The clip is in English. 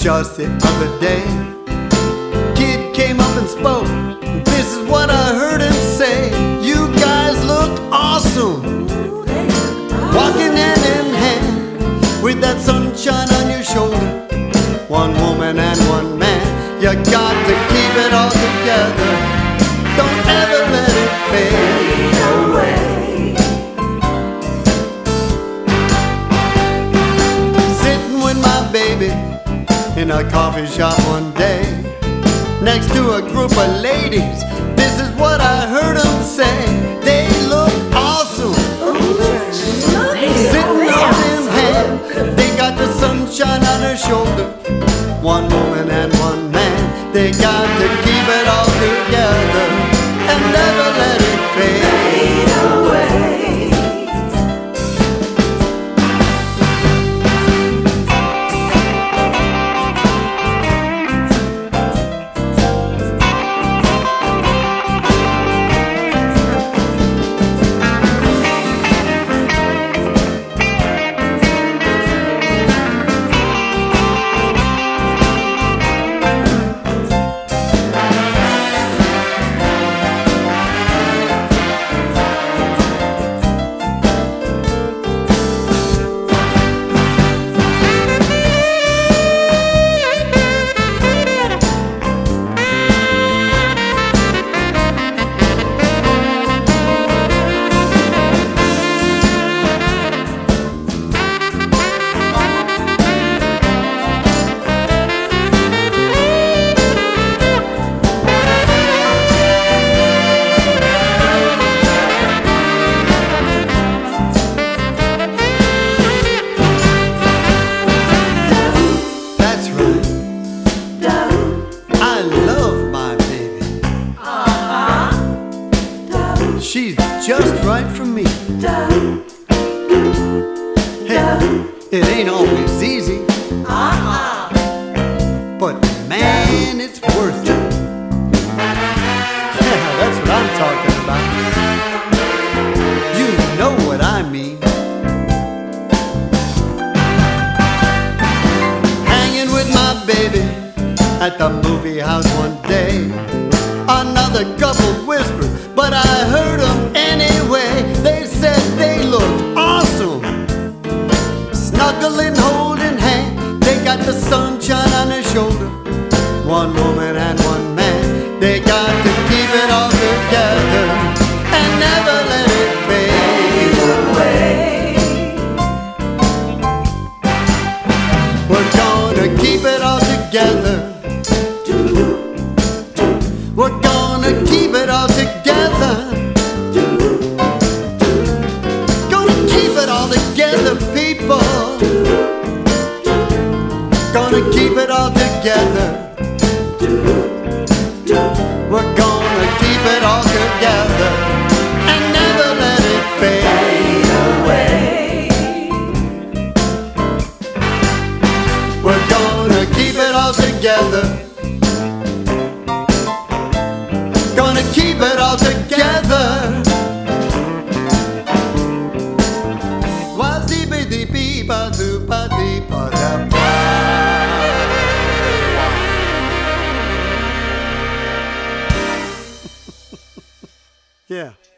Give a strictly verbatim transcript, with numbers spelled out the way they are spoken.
Just the other day, kid came up and spoke. This is what I heard him say: you guys look awesome, walking hand in hand with that sunshine on your shoulder. One woman and one man, you got to keep it all together. Don't ever let it fade away. Sitting with my baby in a coffee shop one day, next to a group of ladies, this is what I heard them say: they look awesome, sitting on them hand, they got the sunshine on their shoulder. One woman and one man, they got to keep it all together and never let it fade away. She's just right for me. Hey, it ain't always easy, but man, it's worth it. Yeah, that's what I'm talking about. You know what I mean. Hanging with my baby at the movie house one day, another couple whispered, but I heard them anyway. They said they looked awesome, snuggling, holding hand. They got the sunshine on their shoulder. One woman and one man, they got to keep it all together and never let it fade away. We're gonna keep it all together. We're gonna keep it all together. Gonna keep it all together, people. Gonna keep it all together. We're gonna keep it all together and never let it fade away. We're gonna keep it all together. Gonna keep it all together. Yeah.